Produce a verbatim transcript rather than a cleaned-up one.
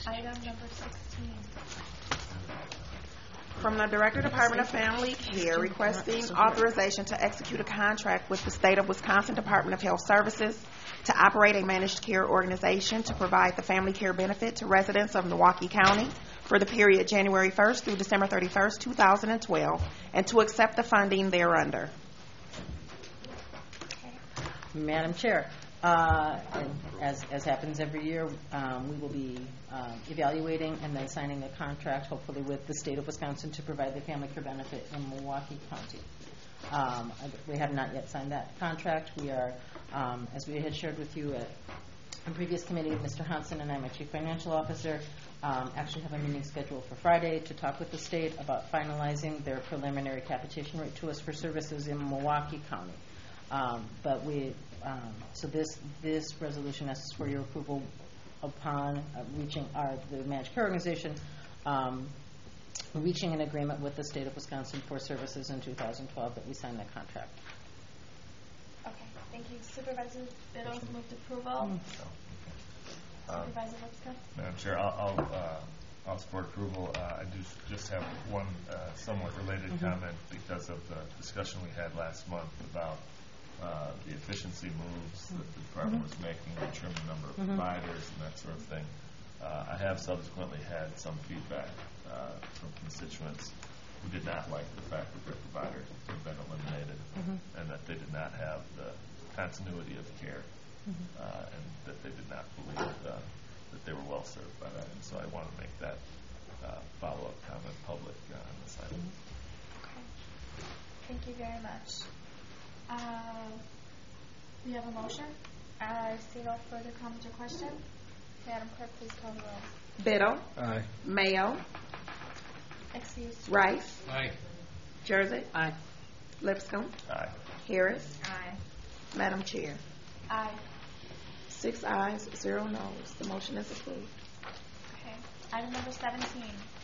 Item number sixteen. From the Director, Department of Family Care, requesting authorization to execute a contract with the State of Wisconsin Department of Health Services to operate a managed care organization to provide the family care benefit to residents of Milwaukee County for the period January first through December thirty-first, two thousand twelve, and to accept the funding thereunder. Madam Chair, uh, and as, as happens every year, um, we will be um, evaluating and then signing a contract, hopefully with the State of Wisconsin, to provide the family care benefit in Milwaukee County. Um, we have not yet signed that contract. We are, um, as we had shared with you at a previous committee, Mister Hansen and I, my Chief Financial Officer, um, actually have a meeting scheduled for Friday to talk with the state about finalizing their preliminary capitation rate to us for services in Milwaukee County. Um, but we, um, so this this resolution asks for your approval upon uh, reaching our the managed care organization, um, reaching an agreement with the State of Wisconsin for services in two thousand twelve that we sign that contract. Okay, thank you. Supervisor Biddle moved approval. Um, Supervisor Lipska. Madam Chair, I'll, I'll, uh, I'll support approval. Uh, I do just have one uh, somewhat related Mm-hmm. comment because of the discussion we had last month about uh, the efficiency moves that the department Mm-hmm. was making to trim the number of Mm-hmm. providers and that sort of thing. Uh, I have subsequently had some feedback uh, from constituents who did not like the fact that their providers had been eliminated Mm-hmm. and that they did not have the continuity of care. Mm-hmm. Uh, and that they did not believe uh, that they were well served by that. And so I want to make that uh, follow-up comment public uh, on this item. Okay. Thank you very much. Uh, we have a motion. I see no further comments or questions. Madam Clerk, please call the roll. Biddle. Aye. Mayo. Excuse. Rice. Aye. Jersey. Aye. Lipscomb. Aye. Harris. Aye. Madam Chair. Aye. Six ayes, zero noes. The motion is approved. Okay. Item number seventeen.